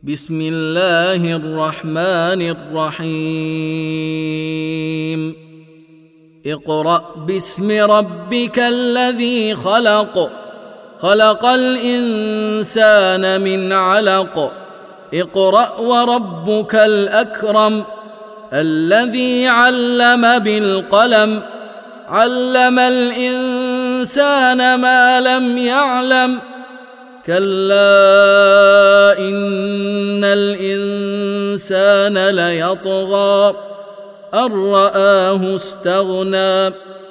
بسم الله الرحمن الرحيم اقرأ باسم ربك الذي خلق خلق الإنسان من علق اقرأ وربك الأكرم الذي علم بالقلم علم الإنسان ما لم يعلم كلا إن الإنسان ليطغى أن رآه استغنى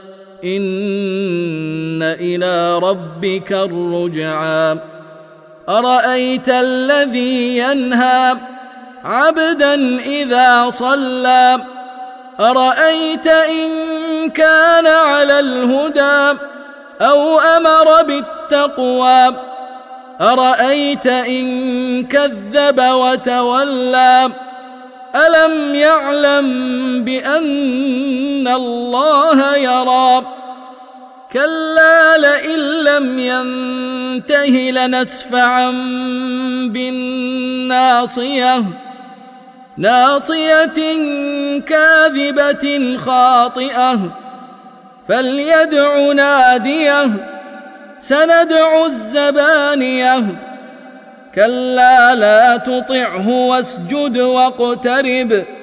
إن إلى ربك الرجعى أرأيت الذي ينهى عبدا إذا صلى أرأيت إن كان على الهدى أو أمر بالتقوى أرأيت إن كذب وتولى ألم يعلم بأن الله يرى كلا لئن لم ينته لنسفعا بالناصية ناصية كاذبة خاطئة فليدع ناديه سندع الزبانية كلا لا تطعه واسجد واقترب